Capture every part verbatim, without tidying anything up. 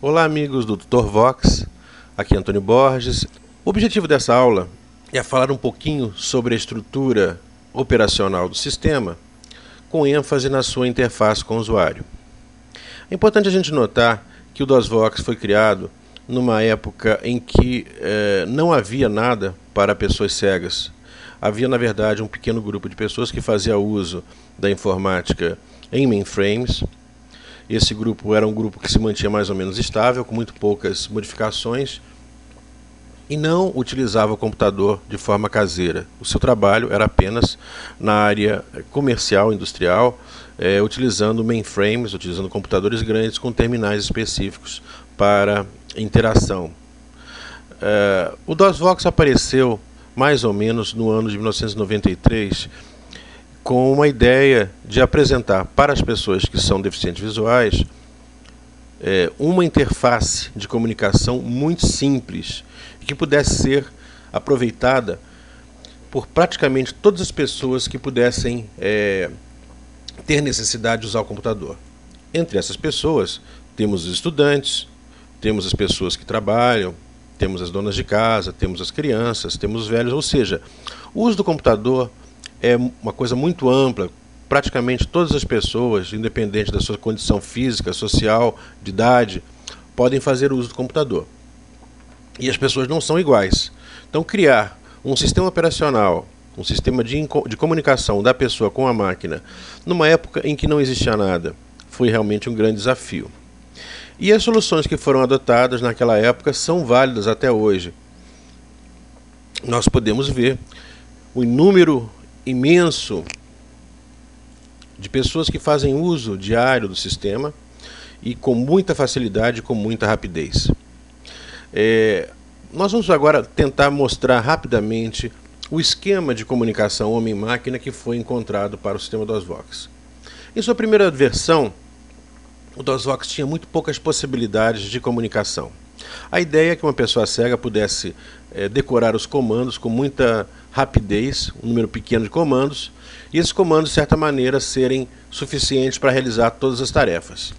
Olá amigos do Tutor Vox, aqui é Antônio Borges. O objetivo dessa aula é falar um pouquinho sobre a estrutura operacional do sistema, com ênfase na sua interface com o usuário. É importante a gente notar que o DOSVox foi criado numa época em que eh, não havia nada para pessoas cegas. Havia, na verdade, um pequeno grupo de pessoas que fazia uso da informática em mainframes. Esse grupo era um grupo que se mantinha mais ou menos estável, com muito poucas modificações, e não utilizava o computador de forma caseira. O seu trabalho era apenas na área comercial, industrial, é, utilizando mainframes, utilizando computadores grandes com terminais específicos para interação. É, o DOSVox apareceu mais ou menos no ano de mil novecentos e noventa e três, com uma ideia de apresentar para as pessoas que são deficientes visuais é, uma interface de comunicação muito simples e que pudesse ser aproveitada por praticamente todas as pessoas que pudessem é, ter necessidade de usar o computador. Entre essas pessoas temos os estudantes, temos as pessoas que trabalham, temos as donas de casa, temos as crianças, temos os velhos, ou seja, o uso do computador é uma coisa muito ampla. Praticamente todas as pessoas, independente da sua condição física, social, de idade, podem fazer uso do computador. E as pessoas não são iguais. Então, criar um sistema operacional, um sistema de, de comunicação da pessoa com a máquina, numa época em que não existia nada, foi realmente um grande desafio. E as soluções que foram adotadas naquela época são válidas até hoje. Nós podemos ver o número imenso de pessoas que fazem uso diário do sistema e com muita facilidade, com muita rapidez. É, nós vamos agora tentar mostrar rapidamente o esquema de comunicação homem-máquina que foi encontrado para o sistema DOSVox. Em sua primeira versão, o DOSVox tinha muito poucas possibilidades de comunicação. A ideia é que uma pessoa cega pudesse é, decorar os comandos com muita rapidez, um número pequeno de comandos, e esses comandos, de certa maneira, serem suficientes para realizar todas as tarefas.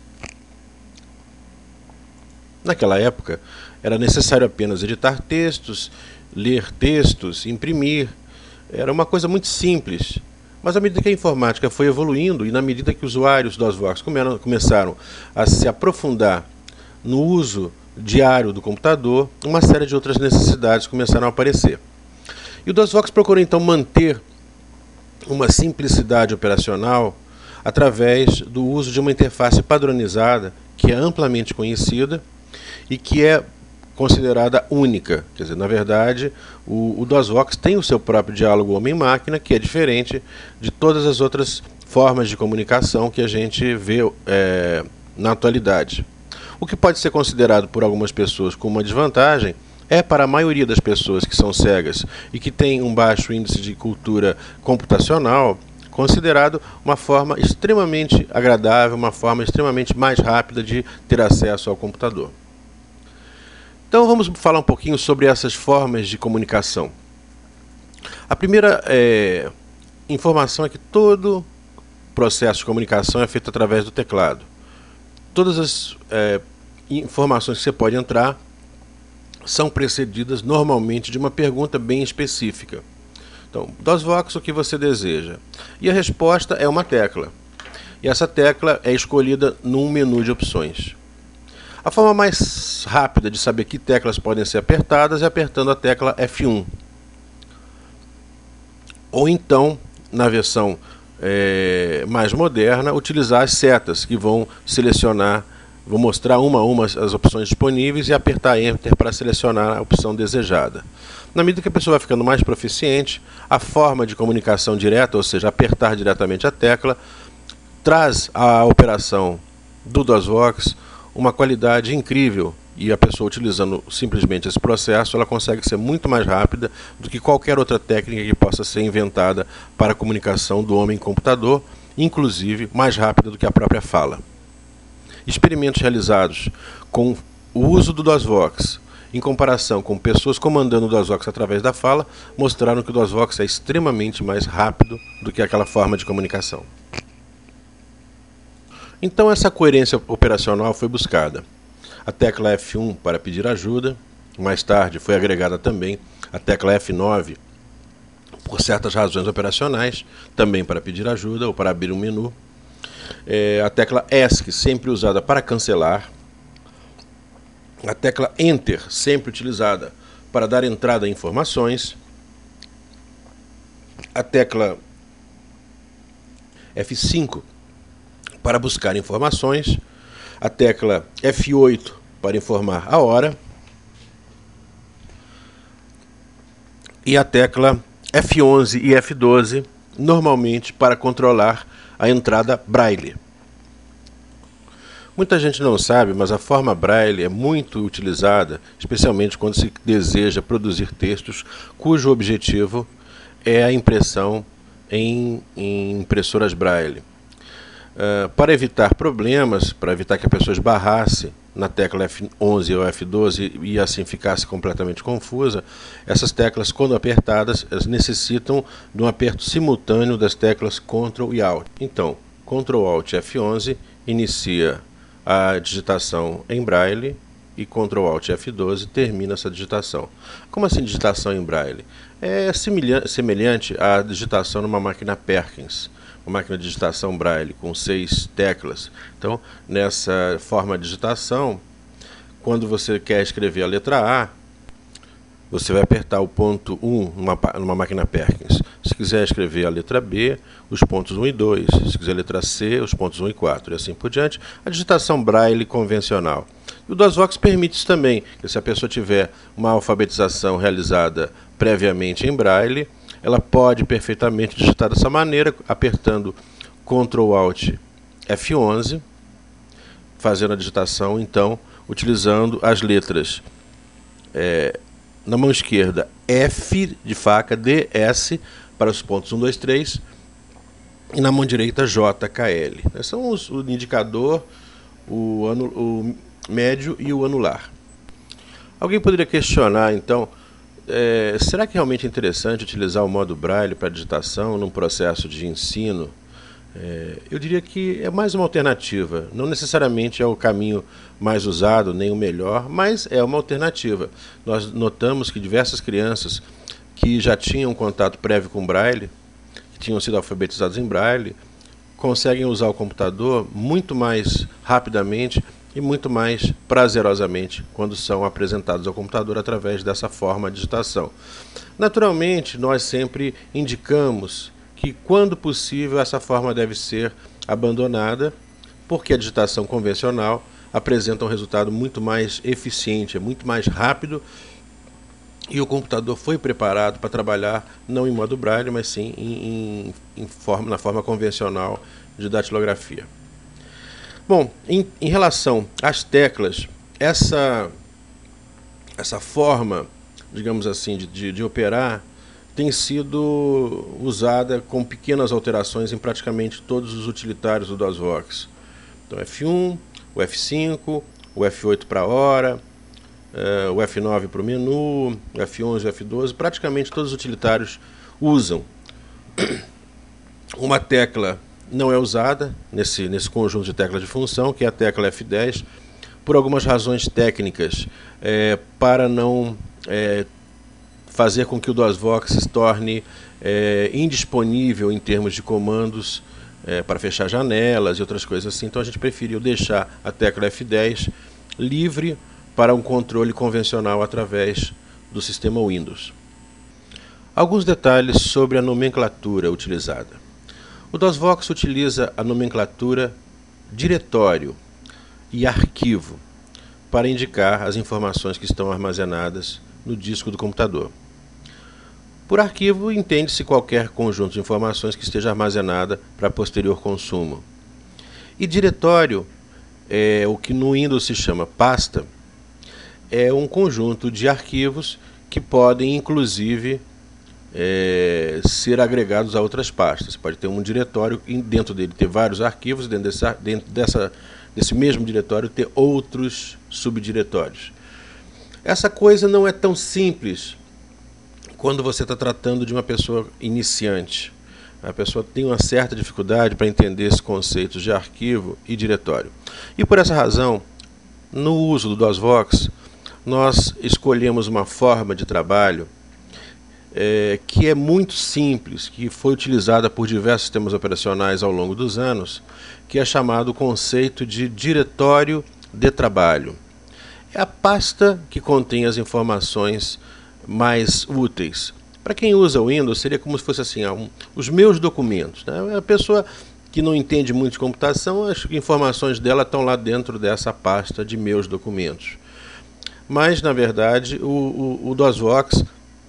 Naquela época, era necessário apenas editar textos, ler textos, imprimir. Era uma coisa muito simples. Mas à medida que a informática foi evoluindo e na medida que os usuários do DOSVox começaram a se aprofundar no uso diário do computador, uma série de outras necessidades começaram a aparecer. E o DOSVox procurou então manter uma simplicidade operacional através do uso de uma interface padronizada que é amplamente conhecida e que é considerada única. Quer dizer, na verdade, o, o DOSVox tem o seu próprio diálogo homem-máquina, que é diferente de todas as outras formas de comunicação que a gente vê é, na atualidade. O que pode ser considerado por algumas pessoas como uma desvantagem é, para a maioria das pessoas que são cegas e que têm um baixo índice de cultura computacional, considerado uma forma extremamente agradável, uma forma extremamente mais rápida de ter acesso ao computador. Então vamos falar um pouquinho sobre essas formas de comunicação. A primeira é, informação é que todo processo de comunicação é feito através do teclado. Todas as é, informações que você pode entrar são precedidas normalmente de uma pergunta bem específica. Então, DOSVox, o que você deseja? E a resposta é uma tecla. E essa tecla é escolhida num menu de opções. A forma mais rápida de saber que teclas podem ser apertadas é apertando a tecla F um. Ou então, na versão é, mais moderna, utilizar as setas que vão selecionar, vou mostrar uma a uma as opções disponíveis e apertar Enter para selecionar a opção desejada. Na medida que a pessoa vai ficando mais proficiente, a forma de comunicação direta, ou seja, apertar diretamente a tecla, traz à operação do DOSVox uma qualidade incrível. E a pessoa utilizando simplesmente esse processo, ela consegue ser muito mais rápida do que qualquer outra técnica que possa ser inventada para a comunicação do homem-computador, inclusive mais rápida do que a própria fala. Experimentos realizados com o uso do DOSVox em comparação com pessoas comandando o DOSVox através da fala, mostraram que o DOSVox é extremamente mais rápido do que aquela forma de comunicação. Então essa coerência operacional foi buscada. a tecla F um para pedir ajuda. Mais tarde foi agregada também a tecla F nove por certas razões operacionais, também para pedir ajuda ou para abrir um menu. É, a tecla ESC, sempre usada para cancelar. A tecla Enter, sempre utilizada para dar entrada a informações. A tecla F cinco para buscar informações. A tecla F oito para informar a hora. E a tecla F onze e F doze, normalmente para controlar a entrada Braille. Muita gente não sabe, mas a forma Braille é muito utilizada, especialmente quando se deseja produzir textos cujo objetivo é a impressão em, em impressoras Braille. Uh, para evitar problemas, para evitar que a pessoa esbarrasse na tecla F onze ou F doze e assim ficasse completamente confusa, essas teclas, quando apertadas, elas necessitam de um aperto simultâneo das teclas Ctrl e Alt. Então, Ctrl Alt F onze inicia a digitação em Braille e Ctrl Alt F doze termina essa digitação. Como assim digitação em Braille? É semelhante à digitação numa máquina Perkins, uma máquina de digitação Braille com seis teclas. Então, nessa forma de digitação, quando você quer escrever a letra A, você vai apertar o ponto um numa, numa máquina Perkins. Se quiser escrever a letra B, os pontos um e dois. Se quiser a letra C, os pontos um e quatro. E assim por diante. A digitação Braille convencional. E o DOSVox permite isso também, que se a pessoa tiver uma alfabetização realizada previamente em Braille, ela pode perfeitamente digitar dessa maneira, apertando Ctrl Alt F onze, fazendo a digitação, então, utilizando as letras é, na mão esquerda F de faca, D, S, para os pontos um, dois, três, e na mão direita J, K, L. Esses são os, o indicador, o, anu, o médio e o anular. Alguém poderia questionar, então, É, será que realmente é interessante utilizar o modo Braille para digitação num processo de ensino? É, eu diria que é mais uma alternativa. Não necessariamente é o caminho mais usado, nem o melhor, mas é uma alternativa. Nós notamos que diversas crianças que já tinham contato prévio com Braille, que tinham sido alfabetizadas em Braille, conseguem usar o computador muito mais rapidamente e muito mais prazerosamente quando são apresentados ao computador através dessa forma de digitação. Naturalmente, nós sempre indicamos que, quando possível, essa forma deve ser abandonada, porque a digitação convencional apresenta um resultado muito mais eficiente, é muito mais rápido, e o computador foi preparado para trabalhar não em modo Braille, mas sim em, em, em forma, na forma convencional de datilografia. Bom, em, em relação às teclas, essa, essa forma, digamos assim, de, de, de operar tem sido usada com pequenas alterações em praticamente todos os utilitários do DOSVox. Então, F um, o F cinco, o F oito para a hora, uh, o F nove para o menu, o F onze, o F doze, praticamente todos os utilitários usam. Uma tecla não é usada nesse, nesse conjunto de teclas de função, que é a tecla F dez, por algumas razões técnicas, é, para não é, fazer com que o DOSVox se torne é, indisponível em termos de comandos é, para fechar janelas e outras coisas assim. Então a gente preferiu deixar a tecla F dez livre para um controle convencional através do sistema Windows. Alguns detalhes sobre a nomenclatura utilizada. O DOSVox utiliza a nomenclatura diretório e arquivo para indicar as informações que estão armazenadas no disco do computador. Por arquivo, entende-se qualquer conjunto de informações que esteja armazenada para posterior consumo. E diretório, é o que no Windows se chama pasta, é um conjunto de arquivos que podem, inclusive, É, ser agregados a outras pastas. Você pode ter um diretório e dentro dele ter vários arquivos, dentro, desse, dentro dessa, desse mesmo diretório ter outros subdiretórios. Essa coisa não é tão simples quando você está tratando de uma pessoa iniciante. A pessoa tem uma certa dificuldade para entender esses conceitos de arquivo e diretório. E por essa razão, no uso do DOSVox, nós escolhemos uma forma de trabalho é, que é muito simples, que foi utilizada por diversos sistemas operacionais ao longo dos anos, que é chamado o conceito de diretório de trabalho. É a pasta que contém as informações mais úteis. Para quem usa o Windows, seria como se fosse assim, um, os meus documentos, né? A pessoa que não entende muito de computação, as informações dela estão lá dentro dessa pasta de meus documentos. Mas, na verdade, o, o, o DOSVox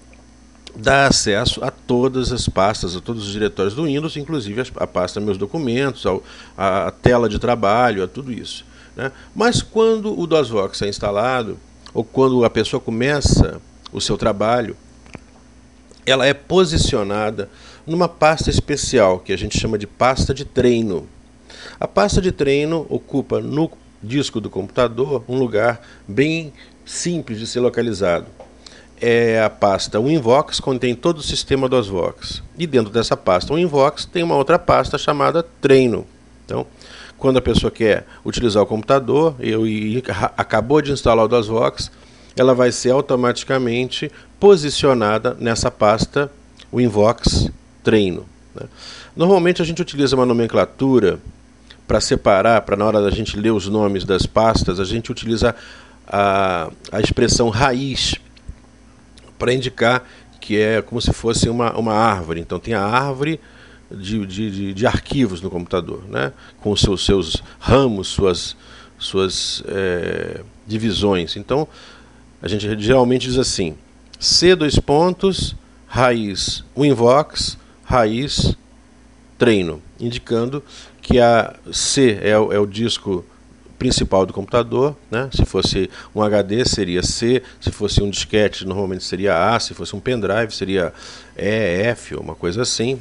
dá acesso a todas as pastas, a todos os diretórios do Windows, inclusive a pasta meus documentos, ao, a, a tela de trabalho, a tudo isso, né? Mas quando o DOSVox é instalado, ou quando a pessoa começa o seu trabalho, ela é posicionada numa pasta especial, que a gente chama de pasta de treino. A pasta de treino ocupa no disco do computador um lugar bem simples de ser localizado. É a pasta Winvox, contém todo o sistema DOSVox. E dentro dessa pasta Winvox tem uma outra pasta chamada treino. Então, quando a pessoa quer utilizar o computador eu, e acabou de instalar o DOSVox, ela vai ser automaticamente posicionada nessa pasta Winvox treino, né? Normalmente a gente utiliza uma nomenclatura para separar, para na hora da gente ler os nomes das pastas, a gente utiliza a, a expressão raiz para indicar que é como se fosse uma, uma árvore. Então tem a árvore de, de, de, de arquivos no computador, né? Com os seus, seus ramos, suas, suas é, divisões. Então a gente geralmente diz assim: C dois pontos, raiz Winvox, raiz treino, indicando que a C é o, é o disco principal do computador, né? Se fosse um H D seria C, se fosse um disquete normalmente seria A, se fosse um pendrive seria E, F, uma coisa assim.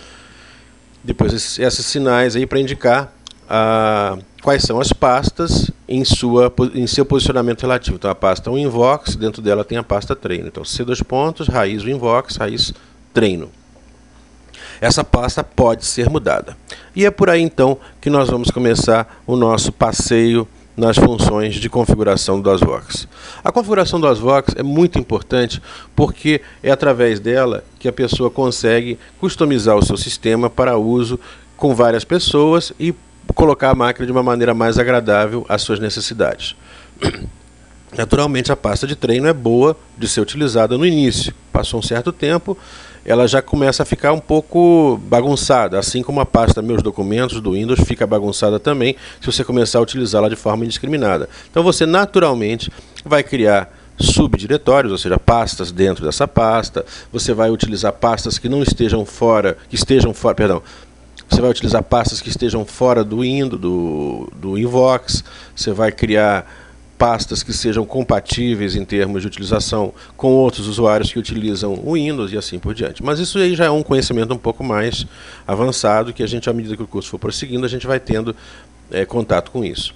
Depois esses, esses sinais aí para indicar a, quais são as pastas em, sua, em seu posicionamento relativo. Então a pasta Winvox, dentro dela tem a pasta treino. Então C dois pontos, raiz Winvox, raiz treino. Essa pasta pode ser mudada. E é por aí então que nós vamos começar o nosso passeio nas funções de configuração do DOSVox. A configuração do DOSVox é muito importante porque é através dela que a pessoa consegue customizar o seu sistema para uso com várias pessoas e colocar a máquina de uma maneira mais agradável às suas necessidades. Naturalmente, a pasta de treino é boa de ser utilizada no início. Passou um certo tempo, ela já começa a ficar um pouco bagunçada, assim como a pasta Meus Documentos do Windows fica bagunçada também se você começar a utilizá-la de forma indiscriminada. Então você naturalmente vai criar subdiretórios, ou seja, pastas dentro dessa pasta. Você vai utilizar pastas que não estejam fora, que estejam fora, perdão, você vai utilizar pastas que estejam fora do Windows, do, do Winvox. Você vai criar pastas que sejam compatíveis em termos de utilização com outros usuários que utilizam o Windows e assim por diante. Mas isso aí já é um conhecimento um pouco mais avançado, que a gente, à medida que o curso for prosseguindo, a gente vai tendo é, contato com isso.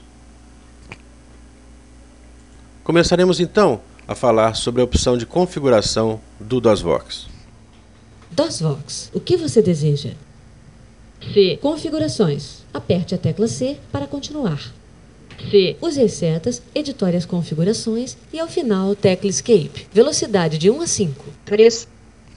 Começaremos então a falar sobre a opção de configuração do DOSVox. DOSVox, o que você deseja? C. Configurações. Aperte a tecla C para continuar. C. Use as setas, editore as configurações e, ao final, tecla Escape. Velocidade de um a cinco. três.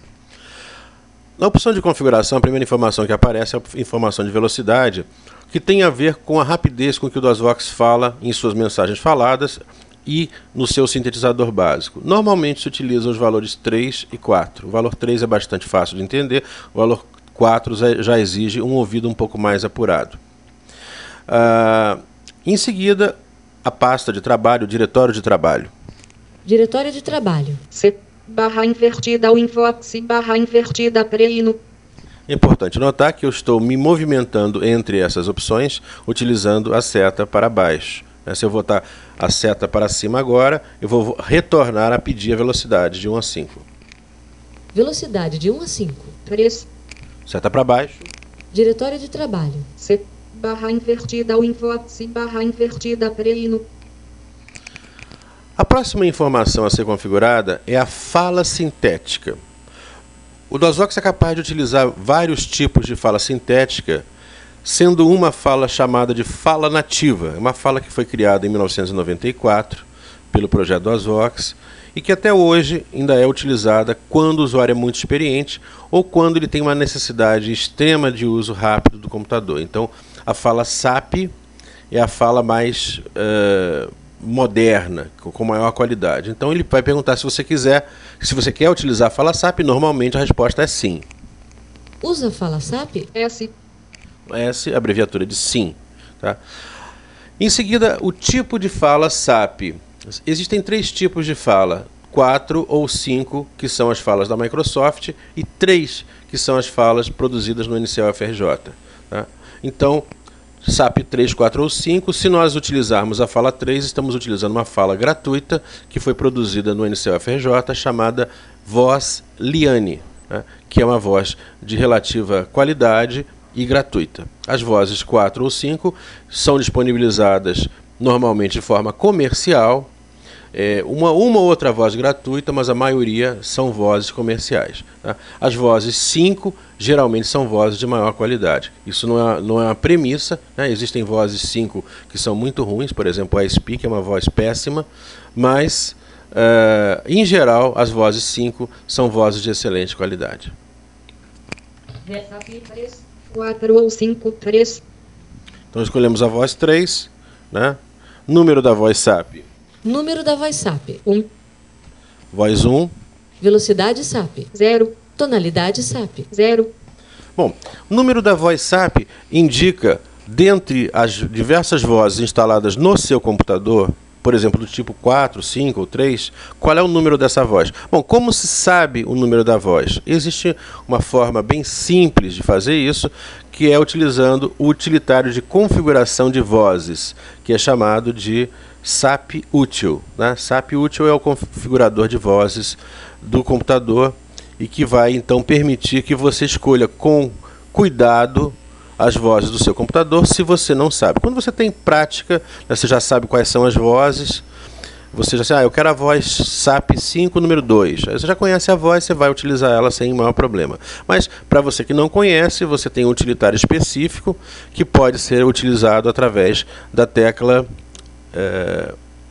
Na opção de configuração, a primeira informação que aparece é a informação de velocidade, que tem a ver com a rapidez com que o DOSVox fala em suas mensagens faladas e no seu sintetizador básico. Normalmente se utiliza os valores três e quatro. O valor três é bastante fácil de entender, o valor quatro já exige um ouvido um pouco mais apurado. Ah, em seguida, a pasta de trabalho, o diretório de trabalho. Diretório de trabalho. C, barra invertida, Winvox, barra invertida, treino. É importante notar que eu estou me movimentando entre essas opções, utilizando a seta para baixo. Se eu botar a seta para cima agora, eu vou retornar a pedir a velocidade de um a cinco. Velocidade de um a cinco. três. Seta para baixo. Diretório de trabalho. C, barra invertida, Winvox, barra invertida, treino. A próxima informação a ser configurada é a fala sintética. O DOSVox é capaz de utilizar vários tipos de fala sintética sendo uma fala chamada de fala nativa, uma fala que foi criada em mil novecentos e noventa e quatro pelo projeto DOSVox e que até hoje ainda é utilizada quando o usuário é muito experiente ou quando ele tem uma necessidade extrema de uso rápido do computador. Então, a fala S A P é a fala mais uh, moderna, com maior qualidade. Então, ele vai perguntar se você quiser, se você quer utilizar a fala S A P, normalmente a resposta é sim. Usa a fala S A P? S. S, abreviatura de sim. Tá? Em seguida, o tipo de fala S A P. Existem três tipos de fala, quatro ou cinco, que são as falas da Microsoft, e três, que são as falas produzidas no N C O F R J. Tá? Então, S A P três, quatro ou cinco, se nós utilizarmos a fala três, estamos utilizando uma fala gratuita que foi produzida no N C O F R J, chamada voz Liane, né? Que é uma voz de relativa qualidade e gratuita. As vozes quatro ou cinco são disponibilizadas normalmente de forma comercial, é, uma, uma ou outra voz gratuita, mas a maioria são vozes comerciais. Tá? As vozes cinco geralmente são vozes de maior qualidade. Isso não é, não é uma premissa, né? Existem vozes cinco que são muito ruins, por exemplo, a Speak é uma voz péssima, mas, uh, em geral, as vozes cinco são vozes de excelente qualidade. três, quatro ou cinco, três. Então escolhemos a voz três, né? Número da voz S A P. Número da voz S A P. um. Voz um. Velocidade S A P. zero. Tonalidade S A P. zero. Bom, o número da voz S A P indica, dentre as diversas vozes instaladas no seu computador, por exemplo, do tipo quatro, cinco ou três, qual é o número dessa voz? Bom, como se sabe o número da voz? Existe uma forma bem simples de fazer isso, que é utilizando o utilitário de configuração de vozes, que é chamado de S A P Util. Né? S A P Util é o configurador de vozes do computador e que vai, então, permitir que você escolha com cuidado as vozes do seu computador, se você não sabe. Quando você tem prática, né, você já sabe quais são as vozes, você já sabe, ah, eu quero a voz S A P cinco, número dois. Aí você já conhece a voz, você vai utilizar ela sem maior problema. Mas, para você que não conhece, você tem um utilitário específico que pode ser utilizado através da tecla é,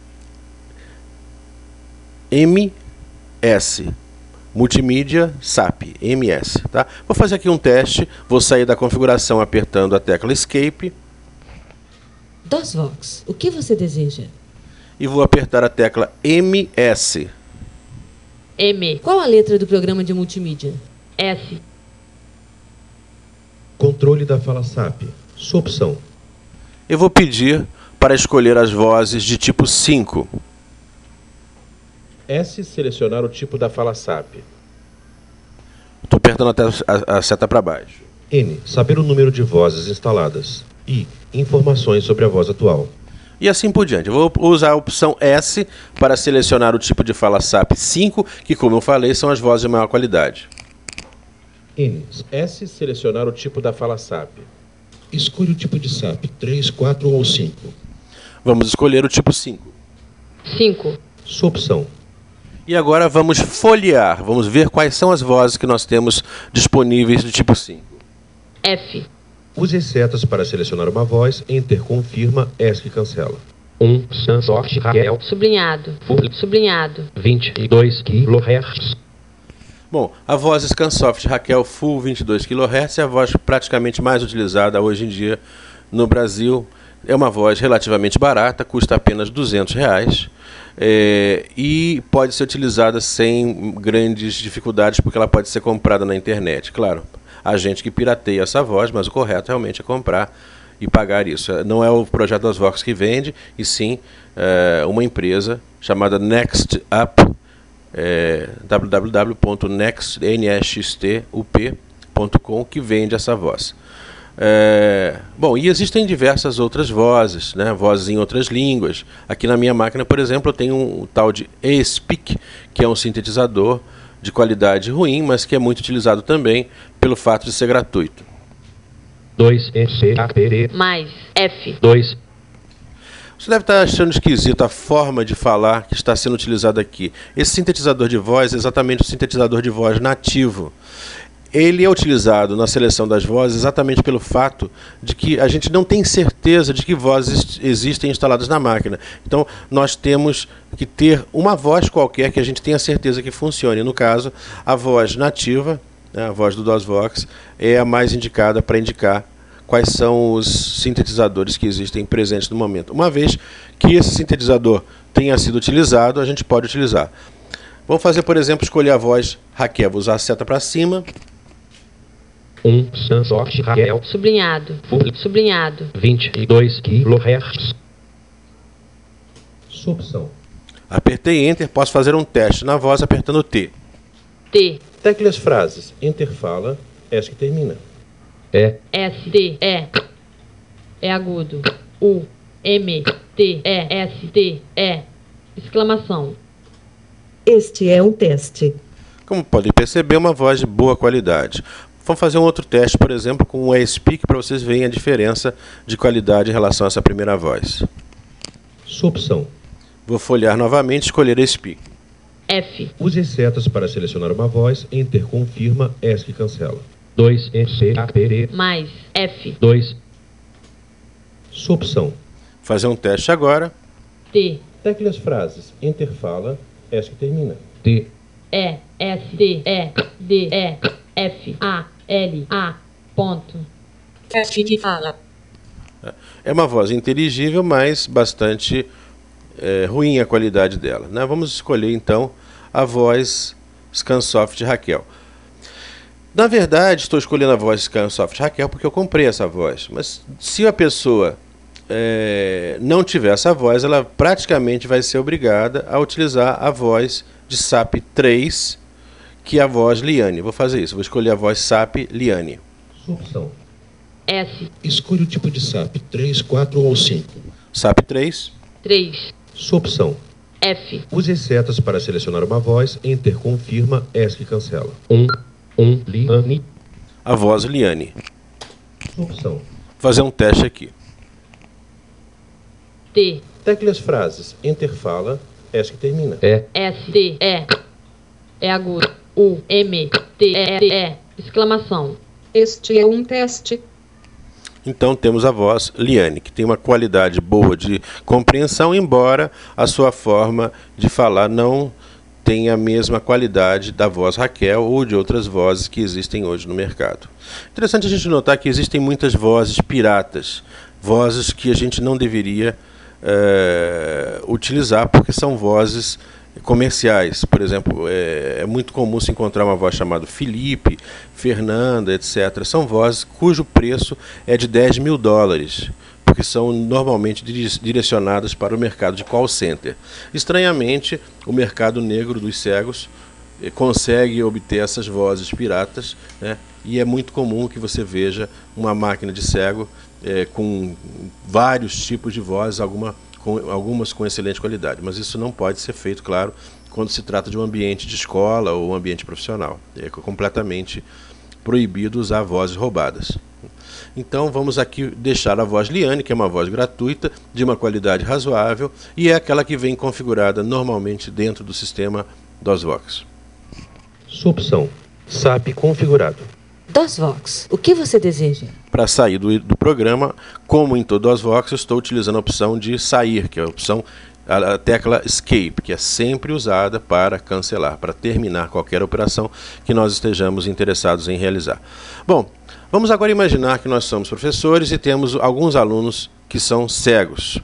M S. Multimídia S A P, M S. Tá? Vou fazer aqui um teste, vou sair da configuração apertando a tecla Escape. DOSVox, o que você deseja? E vou apertar a tecla M S. M. Qual a letra do programa de multimídia? S. Controle da fala S A P. Sua opção. Eu vou pedir para escolher as vozes de tipo cinco. S. Selecionar o tipo da fala S A P. Estou apertando até a, a seta para baixo. N. Saber o número de vozes instaladas. I. Informações sobre a voz atual. E assim por diante. Eu vou usar a opção S para selecionar o tipo de fala S A P cinco, que, como eu falei, são as vozes de maior qualidade. N. S. Selecionar o tipo da fala S A P. Escolha o tipo de S A P, três, quatro ou cinco. Vamos escolher o tipo cinco. cinco. Sua opção. E agora vamos folhear, vamos ver quais são as vozes que nós temos disponíveis do tipo cinco. F. Use as setas para selecionar uma voz, Enter confirma, ESC cancela. um. Sunsoft Raquel. Sublinhado. Full. Sublinhado. vinte e dois quilohertz. Bom, a voz Scansoft Raquel Full vinte e dois quilohertz é a voz praticamente mais utilizada hoje em dia no Brasil. É uma voz relativamente barata, custa apenas duzentos reais. É, e pode ser utilizada sem grandes dificuldades, porque ela pode ser comprada na internet. Claro, há gente que pirateia essa voz, mas o correto realmente é comprar e pagar isso. Não é o projeto DOSVox que vende, e sim é, uma empresa chamada NextUp, é, w w w ponto next u p ponto com, que vende essa voz. É, bom, e existem diversas outras vozes, né, vozes em outras línguas. Aqui na minha máquina, por exemplo, eu tenho um, um tal de eSpeak, que é um sintetizador de qualidade ruim, mas que é muito utilizado também pelo fato de ser gratuito. dois E C A P D. Mais. F. dois. Você deve estar achando esquisito a forma de falar que está sendo utilizada aqui. Esse sintetizador de voz é exatamente o sintetizador de voz nativo. ele é utilizado na seleção das vozes exatamente pelo fato de que a gente não tem certeza de que vozes existem instaladas na máquina. Então, nós temos que ter uma voz qualquer que a gente tenha certeza que funcione. No caso, a voz nativa, né, a voz do DOSVox, é a mais indicada para indicar quais são os sintetizadores que existem presentes no momento. Uma vez que esse sintetizador tenha sido utilizado, a gente pode utilizar. Vamos fazer, por exemplo, escolher a voz Raquel. Vou usar a seta para cima. um Sansoft Raquel. Sublinhado. Full. Sublinhado. vinte e dois quilohertz. Sua opção. Apertei Enter, posso fazer um teste na voz apertando T. T. Tecle as frases Enter fala, ESC termina. É. S. T. E. É agudo. U. M. T. E. S. T. E. Exclamação. Este é um teste. Como podem perceber, uma voz de boa qualidade. Vamos fazer um outro teste, por exemplo, com o eSpeak, para vocês verem a diferença de qualidade em relação a essa primeira voz. Sua opção. Vou folhear novamente e escolher eSpeak. F. Use as setas para selecionar uma voz, Enter confirma, ESC cancela. dois E C A P D. Mais. F. dois. Sua opção. Fazer um teste agora. T. Tecle as frases Enter fala, ESC termina. T. E. S. T. E. D. E. F. A. L. A. Ponto. Teste de fala. É uma voz inteligível, mas bastante é, ruim a qualidade dela, né? Vamos escolher então a voz Scansoft Raquel. Na verdade, estou escolhendo a voz Scansoft Raquel porque eu comprei essa voz. Mas se a pessoa é, não tiver essa voz, ela praticamente vai ser obrigada a utilizar a voz de S A P três, que é a voz Liane. Vou fazer isso, vou escolher a voz S A P Liane. Sua opção. S. Escolha o tipo de S A P, três, quatro ou cinco. S A P três. três. Sua opção. F. Use as setas para selecionar uma voz, Enter confirma, ESC cancela. um. um Liane. A voz Liane. Sua opção. Vou fazer um teste aqui. T. Tecle as frases Enter fala, ESC termina. É. S. T. E. É agudo. U. M. T. E. E. Exclamação. Este é um teste. Então temos a voz Liane, que tem uma qualidade boa de compreensão, embora a sua forma de falar não tenha a mesma qualidade da voz Raquel ou de outras vozes que existem hoje no mercado. Interessante a gente notar que existem muitas vozes piratas, vozes que a gente não deveria é, utilizar porque são vozes comerciais. Por exemplo, é, é muito comum se encontrar uma voz chamada Felipe, Fernanda, etcétera. São vozes cujo preço é de dez mil dólares, porque são normalmente direcionadas para o mercado de call center. Estranhamente, o mercado negro dos cegos consegue obter essas vozes piratas, né? E é muito comum que você veja uma máquina de cego é, com vários tipos de vozes, alguma Com, algumas com excelente qualidade, mas isso não pode ser feito, claro, quando se trata de um ambiente de escola ou um ambiente profissional. É completamente proibido usar vozes roubadas. Então vamos aqui deixar a voz Liane, que é uma voz gratuita, de uma qualidade razoável, e é aquela que vem configurada normalmente dentro do sistema DOSVox. Sua opção. S A P configurado. DOSVox. O que você deseja? Para sair do, do programa, como em todo DOSVox, eu estou utilizando a opção de sair, que é a opção, a, a tecla Escape, que é sempre usada para cancelar, para terminar qualquer operação que nós estejamos interessados em realizar. Bom, vamos agora imaginar que nós somos professores e temos alguns alunos que são cegos.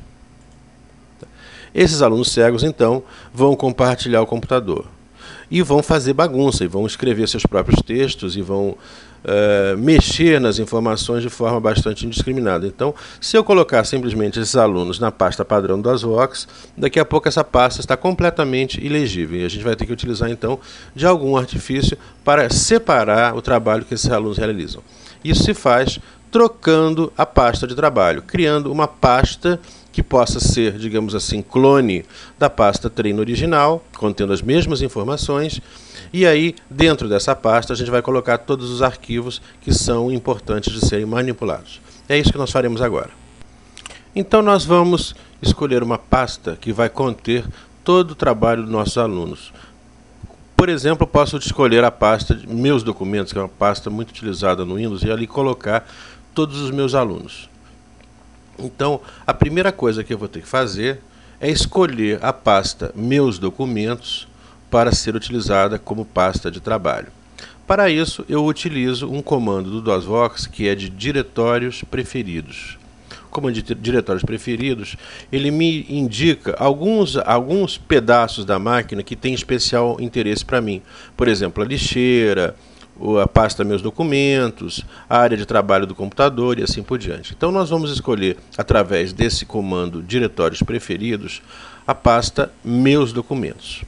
Esses alunos cegos, então, vão compartilhar o computador e vão fazer bagunça, e vão escrever seus próprios textos, e vão Uh, mexer nas informações de forma bastante indiscriminada. Então, se eu colocar simplesmente esses alunos na pasta padrão do DOSVox, daqui a pouco essa pasta está completamente ilegível, e a gente vai ter que utilizar então de algum artifício para separar o trabalho que esses alunos realizam. Isso se faz trocando a pasta de trabalho, criando uma pasta que possa ser, digamos assim, clone da pasta treino original, contendo as mesmas informações, e aí, dentro dessa pasta, a gente vai colocar todos os arquivos que são importantes de serem manipulados. É isso que nós faremos agora. Então, nós vamos escolher uma pasta que vai conter todo o trabalho dos nossos alunos. por exemplo, eu posso escolher a pasta de meus documentos, que é uma pasta muito utilizada no Windows, e ali colocar todos os meus alunos. Então, a primeira coisa que eu vou ter que fazer é escolher a pasta meus documentos para ser utilizada como pasta de trabalho. Para isso, eu utilizo um comando do DOSVox que é de diretórios preferidos. Como de diretórios preferidos, ele me indica alguns, alguns pedaços da máquina que tem especial interesse para mim. Por exemplo, a lixeira, a pasta meus documentos, a área de trabalho do computador e assim por diante. Então nós vamos escolher, através desse comando diretórios preferidos, a pasta meus documentos.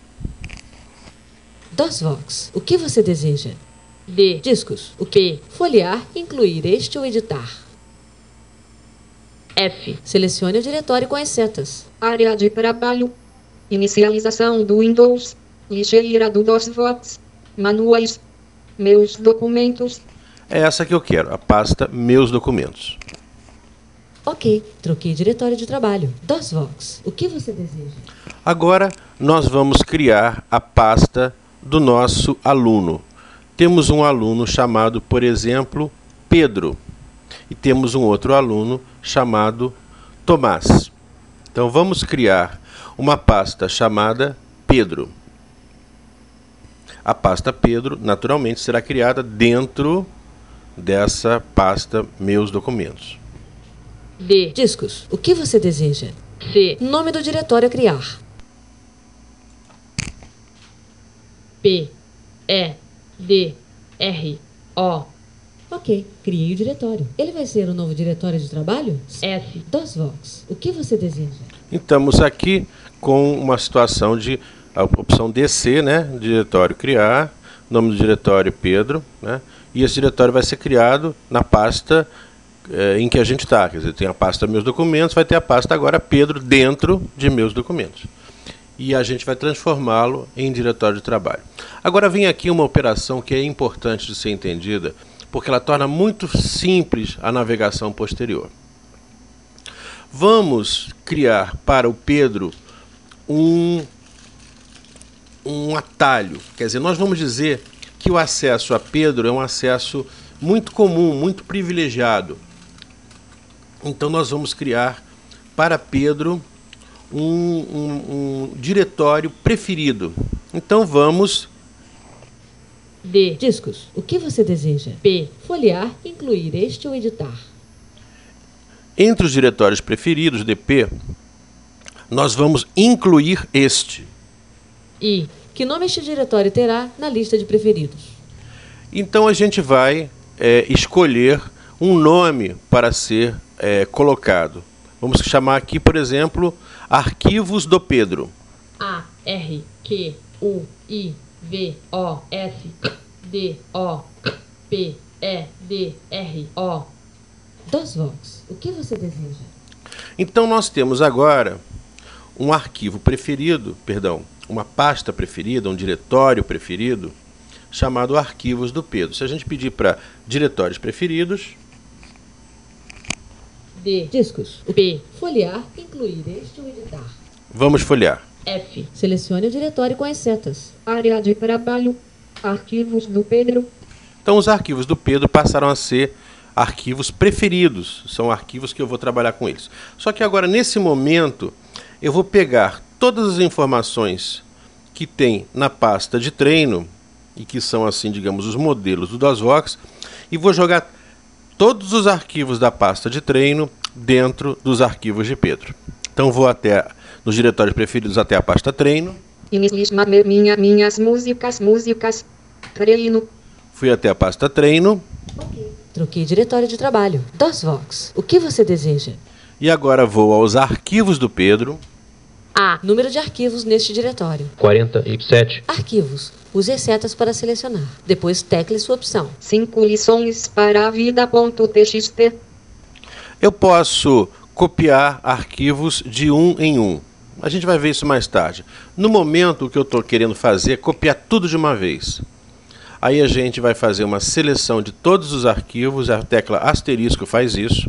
DOSVox, o que você deseja? D. Discos, o que? Folhear, incluir este ou editar. F. Selecione o diretório com as setas. Área de trabalho. Inicialização do Windows. Lixeira do DOSVox. Manuais. Meus documentos. É essa que eu quero, a pasta meus documentos. Ok, troquei diretório de trabalho. DOSVox, o que você deseja? Agora nós vamos criar a pasta do nosso aluno. Temos um aluno chamado, por exemplo, Pedro. E temos um outro aluno chamado Tomás. Então vamos criar uma pasta chamada Pedro. A pasta Pedro, naturalmente, será criada dentro dessa pasta meus documentos. D. Discos, o que você deseja? C. Nome do diretório a criar. P. E. D. R. O. Ok, criei o diretório. Ele vai ser o novo diretório de trabalho? F. DOSVox, o que você deseja? Estamos aqui com uma situação de a opção D C, né? Diretório criar, nome do diretório Pedro, né? E esse diretório vai ser criado na pasta eh, em que a gente está. Quer dizer, tem a pasta meus documentos, vai ter a pasta agora Pedro dentro de meus documentos. E a gente vai transformá-lo em diretório de trabalho. Agora vem aqui uma operação que é importante de ser entendida, porque ela torna muito simples a navegação posterior. Vamos criar para o Pedro um, um atalho. Quer dizer, nós vamos dizer que o acesso a Pedro é um acesso muito comum, muito privilegiado. Então nós vamos criar para Pedro um, um, um diretório preferido. Então vamos... D. Discos, o que você deseja? P. Folhear, incluir este ou editar. Entre os diretórios preferidos, D P, nós vamos incluir este. I. Que nome este diretório terá na lista de preferidos? Então a gente vai é, escolher um nome para ser é, colocado. Vamos chamar aqui, por exemplo, Arquivos do Pedro. A. R. Q. U. I. V. O. S. D. O. P. E. D. R. O. DOSVox, o que você deseja? Então nós temos agora um arquivo preferido, perdão, uma pasta preferida, um diretório preferido, chamado Arquivos do Pedro. Se a gente pedir para diretórios preferidos... D. Discos. P. Folhear, incluir este ou editar. Vamos folhear. F. Selecione o diretório com as setas. Área de trabalho. Arquivos do Pedro. Então os arquivos do Pedro passaram a ser arquivos preferidos. São arquivos que eu vou trabalhar com eles. Só que agora, nesse momento, eu vou pegar todas as informações que tem na pasta de treino, e que são, assim, digamos, os modelos do DOSVox, e vou jogar todos os arquivos da pasta de treino dentro dos arquivos de Pedro. Então vou até, nos diretórios preferidos, até a pasta treino. Iniciar minha, minhas músicas, músicas, treino. Fui até a pasta treino. Troquei diretório de trabalho. DOSVox, o que você deseja? E agora vou aos arquivos do Pedro. A. Número de arquivos neste diretório. quarenta e sete. Arquivos. Use as setas para selecionar. Depois tecle sua opção. Cinco lições para a vida.txt. Eu posso copiar arquivos de um em um. A gente vai ver isso mais tarde. No momento, o que eu estou querendo fazer é copiar tudo de uma vez. Aí a gente vai fazer uma seleção de todos os arquivos, a tecla asterisco faz isso.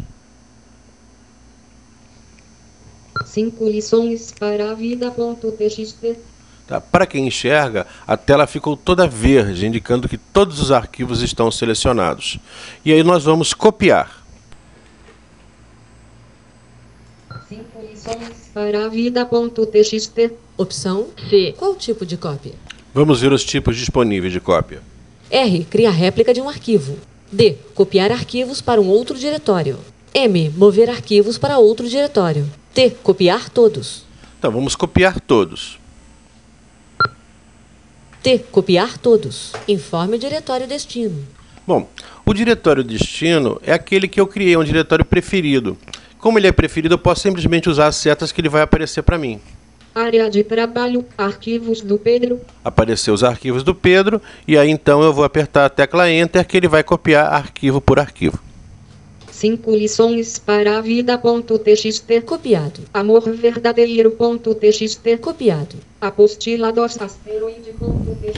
Cinco lições para a vida.txt. Tá? Para quem enxerga, a tela ficou toda verde, indicando que todos os arquivos estão selecionados. E aí nós vamos copiar. Cinco lições para a vida.txt. Opção C. Qual tipo de cópia? Vamos ver os tipos disponíveis de cópia. R. Criar réplica de um arquivo. D. Copiar arquivos para um outro diretório. M. Mover arquivos para outro diretório. T. Copiar todos. Então, vamos copiar todos. T. Copiar todos. Informe o diretório destino. Bom, o diretório destino é aquele que eu criei, é um diretório preferido. Como ele é preferido, eu posso simplesmente usar as setas que ele vai aparecer para mim. Área de trabalho, arquivos do Pedro. Apareceu os arquivos do Pedro, e aí então eu vou apertar a tecla Enter, que ele vai copiar arquivo por arquivo. Cinco lições para a vida.txt. Copiado. Amor verdadeiro.txt. Copiado. Apostila dos asteroide.txt.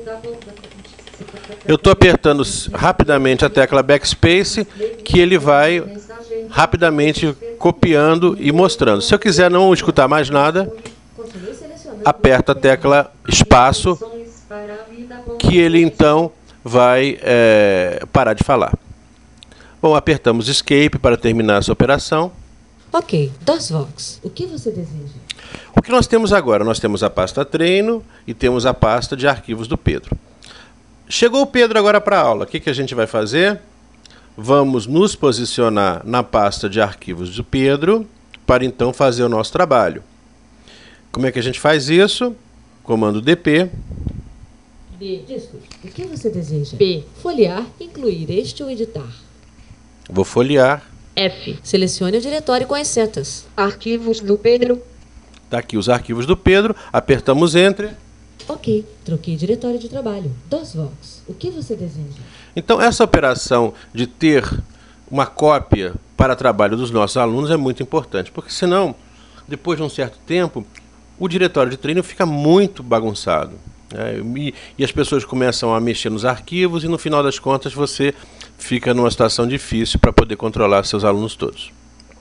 Eu estou apertando rapidamente a tecla Backspace, que ele vai rapidamente copiando e mostrando. Se eu quiser não escutar mais nada, aperto a tecla Espaço, que ele então vai é, parar de falar. Bom, apertamos Escape para terminar essa operação. Ok. DOSVox. O que você deseja? O que nós temos agora? Nós temos a pasta treino e temos a pasta de arquivos do Pedro. Chegou o Pedro agora para a aula. O que, que a gente vai fazer? Vamos nos posicionar na pasta de arquivos do Pedro para então fazer o nosso trabalho. Como é que a gente faz isso? Comando D P. B. Discos. O que você deseja? P. Folhear, incluir este ou editar. Vou folhear. F. Selecione o diretório com as setas. Arquivos do Pedro. Está aqui os arquivos do Pedro. Apertamos Enter. Ok. Troquei diretório de trabalho. DOSVox. O que você deseja? Então, essa operação de ter uma cópia para trabalho dos nossos alunos é muito importante, porque senão, depois de um certo tempo, o diretório de treino fica muito bagunçado. Né? E, e as pessoas começam a mexer nos arquivos e, no final das contas, você fica numa situação difícil para poder controlar seus alunos todos.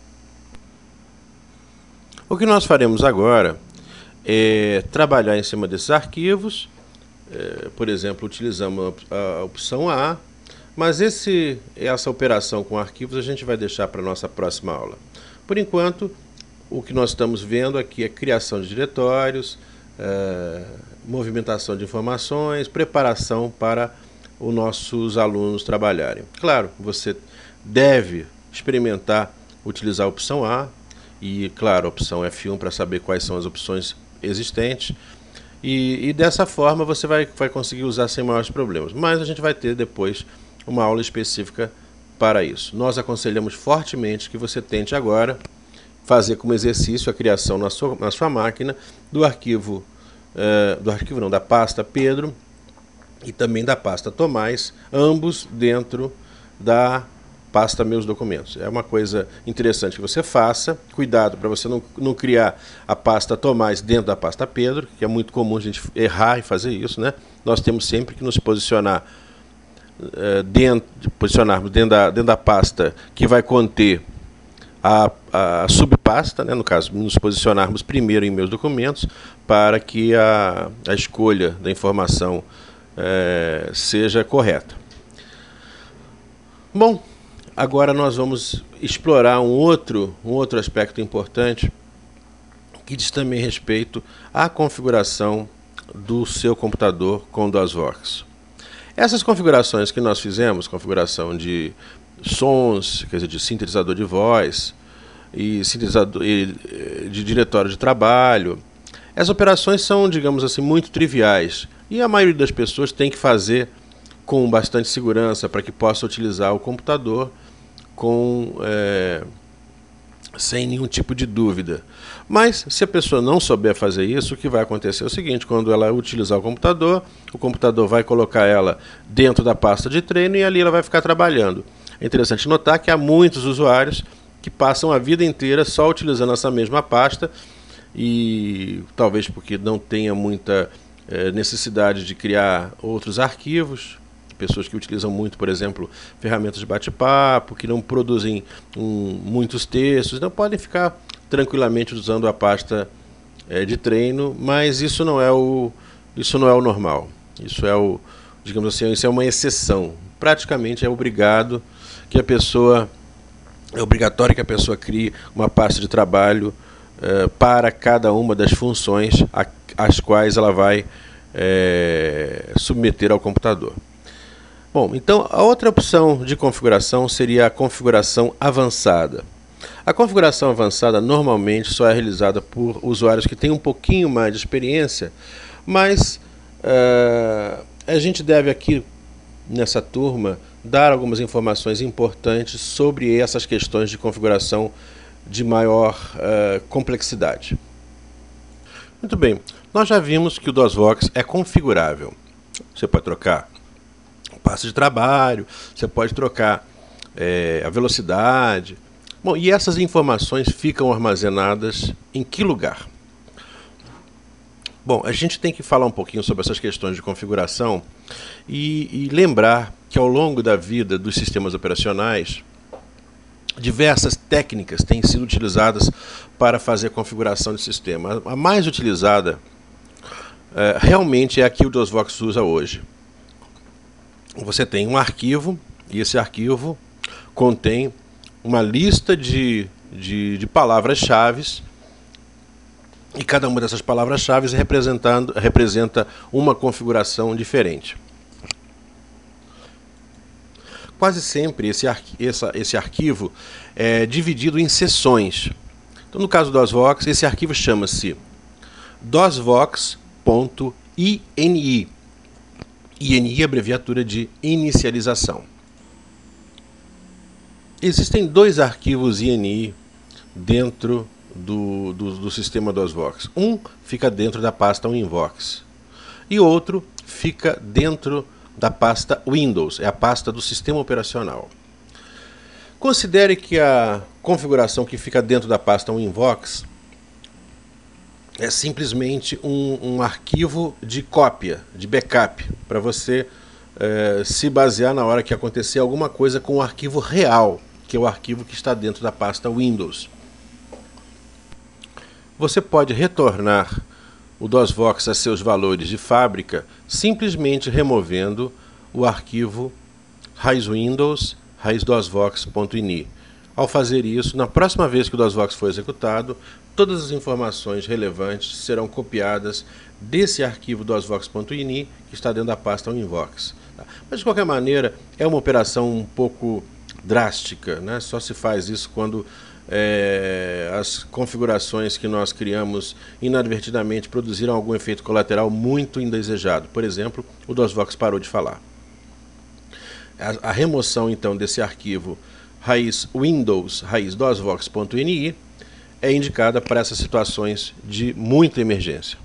O que nós faremos agora é trabalhar em cima desses arquivos. É, por exemplo, utilizamos a, a opção A, mas esse, essa operação com arquivos a gente vai deixar para a nossa próxima aula. Por enquanto, o que nós estamos vendo aqui é criação de diretórios, é, movimentação de informações, preparação para os nossos alunos trabalharem. Claro, você deve experimentar utilizar a opção A e, claro, a opção F um para saber quais são as opções existentes. E, e dessa forma você vai, vai conseguir usar sem maiores problemas. Mas a gente vai ter depois uma aula específica para isso. Nós aconselhamos fortemente que você tente agora fazer como exercício a criação na sua, na sua máquina do arquivo, eh, do arquivo não, da pasta Pedro e também da pasta Tomás, ambos dentro da pasta Meus Documentos. É uma coisa interessante que você faça. Cuidado para você não, não criar a pasta Tomás dentro da pasta Pedro, que é muito comum a gente errar e fazer isso, né? Nós temos sempre que nos posicionar uh, dentro, posicionarmos dentro da, dentro da pasta que vai conter a, a subpasta, né? No caso, nos posicionarmos primeiro em Meus Documentos, para que a, a escolha da informação uh, seja correta. Bom, agora nós vamos explorar um outro, um outro aspecto importante que diz também respeito à configuração do seu computador com DOSVox. Essas configurações que nós fizemos, configuração de sons, quer dizer, de sintetizador de voz e sintetizador e, de diretório de trabalho, essas operações são, digamos assim, muito triviais e a maioria das pessoas tem que fazer com bastante segurança para que possa utilizar o computador com, é, sem nenhum tipo de dúvida. Mas se a pessoa não souber fazer isso, o que vai acontecer é o seguinte: quando ela utilizar o computador, o computador vai colocar ela dentro da pasta de treino e ali ela vai ficar trabalhando. É interessante notar que há muitos usuários que passam a vida inteira só utilizando essa mesma pasta e talvez porque não tenha muita é, necessidade de criar outros arquivos. Pessoas que utilizam muito, por exemplo, ferramentas de bate-papo, que não produzem um, muitos textos, não podem ficar tranquilamente usando a pasta é, de treino, mas isso não é o, isso não é o normal. Isso é o, digamos assim, isso é uma exceção. Praticamente é obrigado que a pessoa, é obrigatório que a pessoa crie uma pasta de trabalho é, para cada uma das funções a, às quais ela vai é, submeter ao computador. Bom, então a outra opção de configuração seria a configuração avançada. A configuração avançada normalmente só é realizada por usuários que têm um pouquinho mais de experiência, mas uh, a gente deve aqui, nessa turma, dar algumas informações importantes sobre essas questões de configuração de maior uh, complexidade. Muito bem, nós já vimos que o DOSVox é configurável. Você pode trocar pasta de trabalho, você pode trocar é, a velocidade. Bom, e essas informações ficam armazenadas em que lugar? Bom, a gente tem que falar um pouquinho sobre essas questões de configuração e, e lembrar que ao longo da vida dos sistemas operacionais, diversas técnicas têm sido utilizadas para fazer a configuração de sistema. A mais utilizada é, realmente é a que o DOSVox usa hoje. Você tem um arquivo e esse arquivo contém uma lista de, de, de palavras-chave e cada uma dessas palavras-chave representa uma configuração diferente. Quase sempre esse, arqu essa, esse arquivo é dividido em seções. Então, no caso do DOSVox, esse arquivo chama-se dosvox ponto ini. ini é abreviatura de inicialização. Existem dois arquivos ini dentro do, do, do sistema DOSVox. Um fica dentro da pasta Winvox e outro fica dentro da pasta Windows, é a pasta do sistema operacional. Considere que a configuração que fica dentro da pasta Winvox é simplesmente um, um arquivo de cópia, de backup, para você é, se basear na hora que acontecer alguma coisa com o arquivo real, que é o arquivo que está dentro da pasta Windows. Você pode retornar o DOSVox a seus valores de fábrica simplesmente removendo o arquivo raizwindows raizdosvox ponto ini. Ao fazer isso, na próxima vez que o DOSVox for executado, todas as informações relevantes serão copiadas desse arquivo dosvox ponto ini que está dentro da pasta Winvox. Mas de qualquer maneira é uma operação um pouco drástica, né? Só se faz isso quando é, as configurações que nós criamos inadvertidamente produziram algum efeito colateral muito indesejado. Por exemplo, o DOSVox parou de falar. A, a remoção então desse arquivo raiz Windows raiz dosvox ponto ini é indicada para essas situações de muita emergência.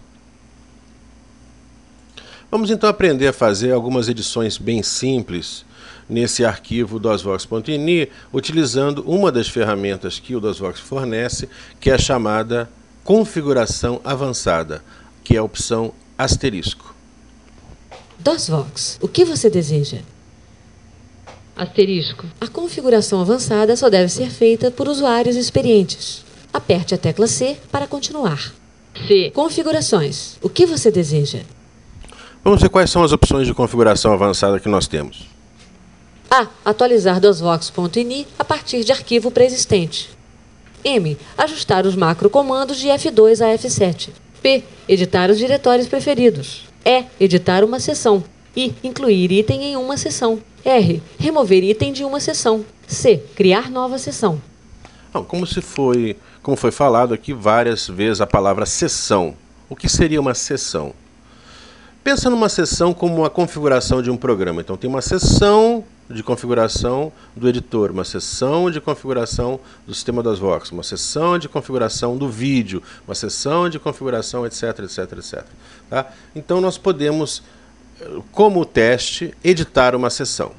Vamos então aprender a fazer algumas edições bem simples nesse arquivo dosvox ponto ini, utilizando uma das ferramentas que o DOSVox fornece, que é a chamada configuração avançada, que é a opção asterisco. DOSVox, o que você deseja? Asterisco. A configuração avançada só deve ser feita por usuários experientes. Aperte a tecla C para continuar. C. Configurações, o que você deseja? Vamos ver quais são as opções de configuração avançada que nós temos. A. Atualizar dosvox ponto ini a partir de arquivo pré-existente. M. Ajustar os macrocomandos de F dois a F sete. P. Editar os diretórios preferidos. E. Editar uma seção. I. Incluir item em uma seção. R. Remover item de uma seção. C. Criar nova seção. Não, como, se foi, como foi falado aqui várias vezes a palavra seção. O que seria uma seção? Pensa numa seção como a configuração de um programa. Então tem uma seção de configuração do editor, uma seção de configuração do sistema DOSVox, uma seção de configuração do vídeo, uma seção de configuração, etc, etc, etc. Tá? Então nós podemos, como teste, editar uma seção.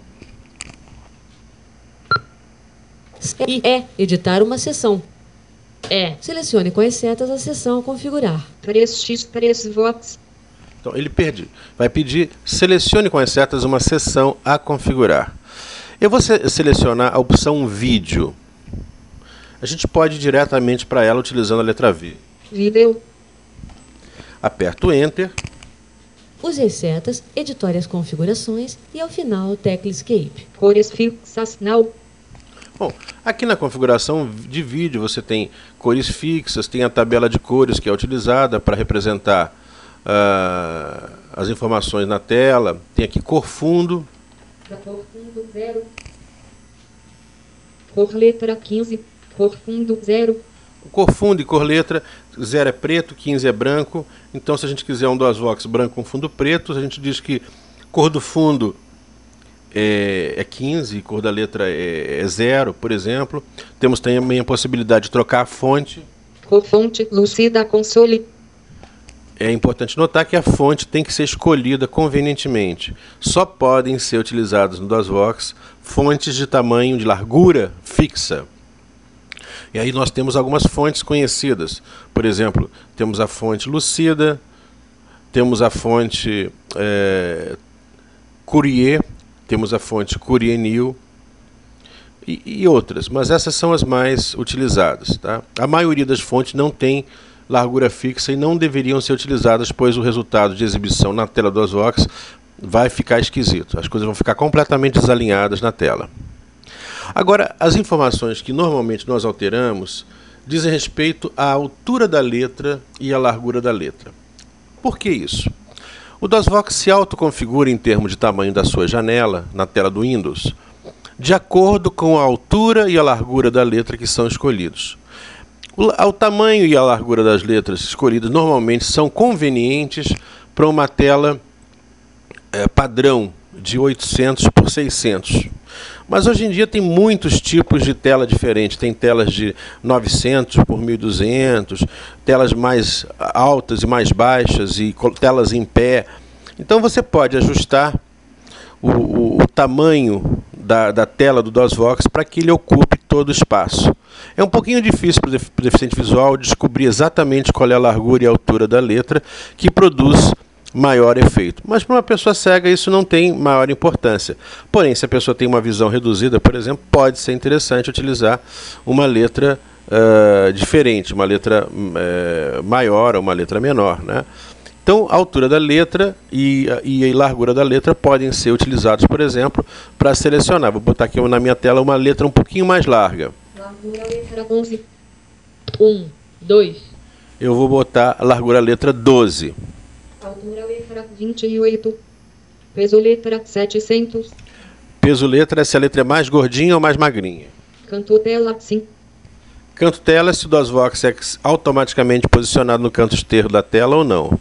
E é editar uma seção. É. Selecione com as setas a seção a configurar. três x três vox. Então ele perde, vai pedir, selecione com as setas uma seção a configurar. Eu vou se selecionar a opção vídeo. A gente pode ir diretamente para ela utilizando a letra V. Vídeo. aperto Enter. Use as setas, editore as configurações e, ao final, tecle Escape. Cores fixas, não. Bom, aqui na configuração de vídeo você tem cores fixas, tem a tabela de cores que é utilizada para representar uh, as informações na tela, tem aqui cor fundo. Cor fundo zero. Cor letra quinze. Cor fundo zero. Cor fundo e cor letra, zero é preto, quinze é branco. Então, se a gente quiser um DOSVox branco com fundo preto, a gente diz que cor do fundo é, é quinze, cor da letra é, é zero, por exemplo. Temos também a possibilidade de trocar a fonte. Cor fonte lucida console. É importante notar que a fonte tem que ser escolhida convenientemente. Só podem ser utilizadas no DOSVox fontes de tamanho de largura fixa. E aí nós temos algumas fontes conhecidas. Por exemplo, temos a fonte Lucida, temos a fonte é, Courier, temos a fonte Courier New e, e outras. Mas essas são as mais utilizadas. Tá? A maioria das fontes não tem largura fixa e não deveriam ser utilizadas, pois o resultado de exibição na tela do DOSVox vai ficar esquisito. As coisas vão ficar completamente desalinhadas na tela. Agora, as informações que normalmente nós alteramos dizem respeito à altura da letra e à largura da letra. Por que isso? O DOSVox se autoconfigura em termos de tamanho da sua janela na tela do Windows, de acordo com a altura e a largura da letra que são escolhidos. O, o tamanho e a largura das letras escolhidas normalmente são convenientes para uma tela é, padrão de oitocentos por seiscentos. Mas hoje em dia tem muitos tipos de tela diferentes. Tem telas de novecentos por mil e duzentos, telas mais altas e mais baixas e telas em pé. Então você pode ajustar o, o, o tamanho da, da tela do DOSVox para que ele ocupe todo o espaço. É um pouquinho difícil para o deficiente visual descobrir exatamente qual é a largura e a altura da letra que produz maior efeito. Mas para uma pessoa cega isso não tem maior importância. Porém, se a pessoa tem uma visão reduzida, por exemplo, pode ser interessante utilizar uma letra uh, diferente, uma letra uh, maior ou uma letra menor, né? Então, a altura da letra e, e a largura da letra podem ser utilizados, por exemplo, para selecionar. Vou botar aqui na minha tela uma letra um pouquinho mais larga. Largura letra onze. um, dois. Eu vou botar a largura letra doze. Altura letra vinte e oito. Peso letra setecentos. Peso letra, se a letra é mais gordinha ou mais magrinha. Canto tela sim. Canto tela, se o DOSVox é automaticamente posicionado no canto esquerdo da tela ou não.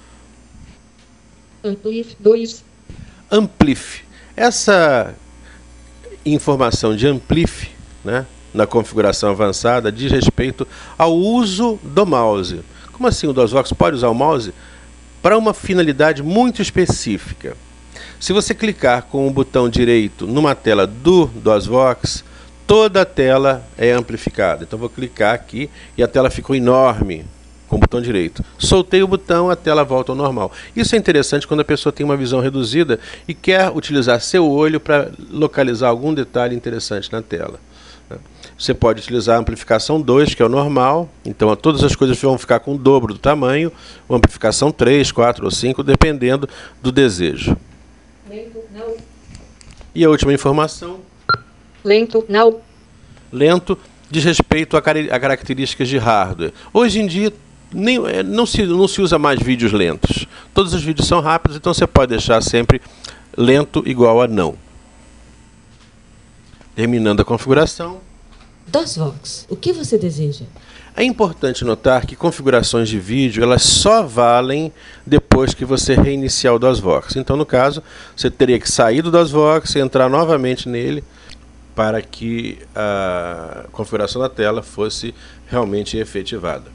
Amplif dois. Amplif. Essa informação de Amplif, né, na configuração avançada, diz respeito ao uso do mouse. Como assim o DOSVox pode usar o mouse? Para uma finalidade muito específica. Se você clicar com o botão direito numa tela do DOSVox, toda a tela é amplificada. Então vou clicar aqui e a tela ficou enorme com o botão direito. Soltei o botão, a tela volta ao normal. Isso é interessante quando a pessoa tem uma visão reduzida e quer utilizar seu olho para localizar algum detalhe interessante na tela. Você pode utilizar a amplificação dois, que é o normal. Então todas as coisas vão ficar com o dobro do tamanho. Ou amplificação três, quatro ou cinco, dependendo do desejo. Lento não. E a última informação. Lento não. Lento diz respeito a, car a características de hardware. Hoje em dia nem, não, se, não se usa mais vídeos lentos. Todos os vídeos são rápidos, então você pode deixar sempre lento igual a não. Terminando a configuração. DOSVox, o que você deseja? É importante notar que configurações de vídeo elas só valem depois que você reiniciar o DOSVox. Então, no caso, você teria que sair do DOSVox e entrar novamente nele para que a configuração da tela fosse realmente efetivada.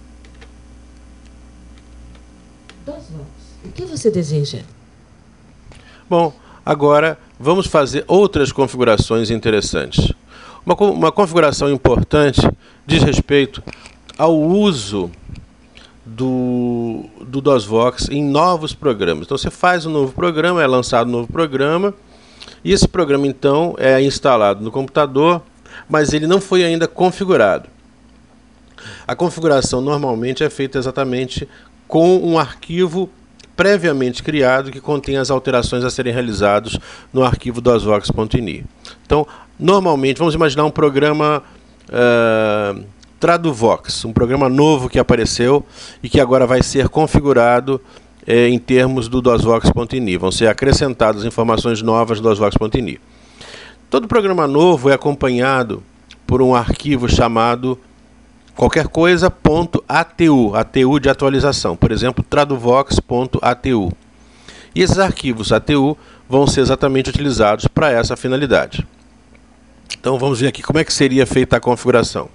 DOSVox, o que você deseja? Bom, agora vamos fazer outras configurações interessantes. Uma, uma configuração importante diz respeito ao uso do, do DOSVox em novos programas. Então você faz um novo programa, é lançado um novo programa, e esse programa então é instalado no computador, mas ele não foi ainda configurado. A configuração normalmente é feita exatamente com um arquivo previamente criado que contém as alterações a serem realizadas no arquivo dosvox ponto ini. Então, normalmente, vamos imaginar um programa uh, Traduvox, um programa novo que apareceu e que agora vai ser configurado eh, em termos do dosvox ponto ini. Vão ser acrescentadas informações novas do dosvox ponto ini. Todo programa novo é acompanhado por um arquivo chamado qualquer coisa ponto atu, atu de atualização, por exemplo, traduvox ponto atu. E esses arquivos atu vão ser exatamente utilizados para essa finalidade. Então vamos ver aqui como é que seria feita a configuração.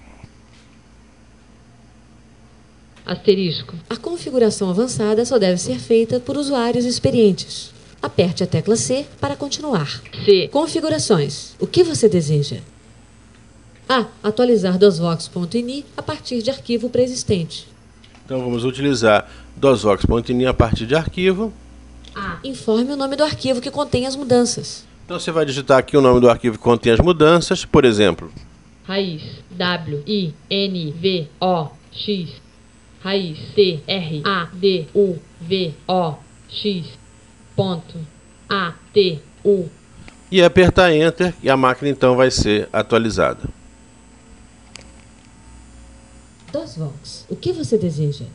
Asterisco. A configuração avançada só deve ser feita por usuários experientes. Aperte a tecla C para continuar. C. Configurações. O que você deseja? A. Atualizar dosvox ponto ini a partir de arquivo pré-existente. Então vamos utilizar dosvox ponto ini a partir de arquivo. A. Informe o nome do arquivo que contém as mudanças. Então você vai digitar aqui o nome do arquivo que contém as mudanças, por exemplo. Raiz. W. I. N. V. O. X. Raiz. T. R. A. D. U. V. O. X. Ponto. A. T. U. E apertar Enter e a máquina então vai ser atualizada. Dosvox. O que você deseja?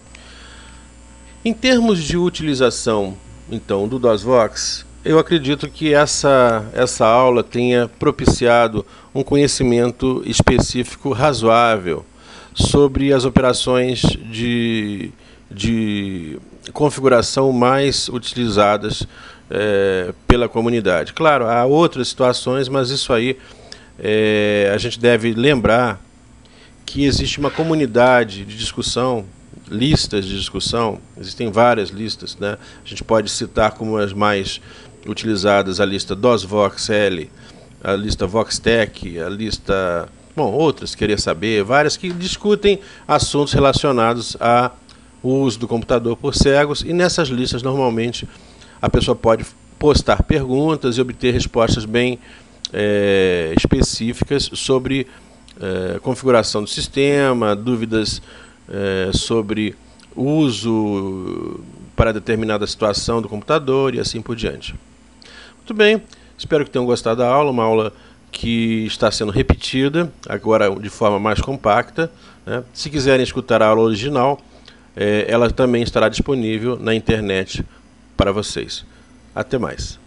Em termos de utilização então do dosvox, eu acredito que essa, essa aula tenha propiciado um conhecimento específico razoável sobre as operações de, de configuração mais utilizadas é, pela comunidade. Claro, há outras situações, mas isso aí é, a gente deve lembrar que existe uma comunidade de discussão, listas de discussão, existem várias listas, né? A gente pode citar como as mais utilizadas a lista DosVoxL, a lista VoxTech, a lista... Bom, outras, queria saber, várias que discutem assuntos relacionados ao uso do computador por cegos, e nessas listas, normalmente, a pessoa pode postar perguntas e obter respostas bem é, específicas sobre é, configuração do sistema, dúvidas é, sobre uso para determinada situação do computador e assim por diante. Muito bem, espero que tenham gostado da aula, uma aula que está sendo repetida, agora de forma mais compacta, né? Se quiserem escutar a aula original, é, ela também estará disponível na internet para vocês. Até mais.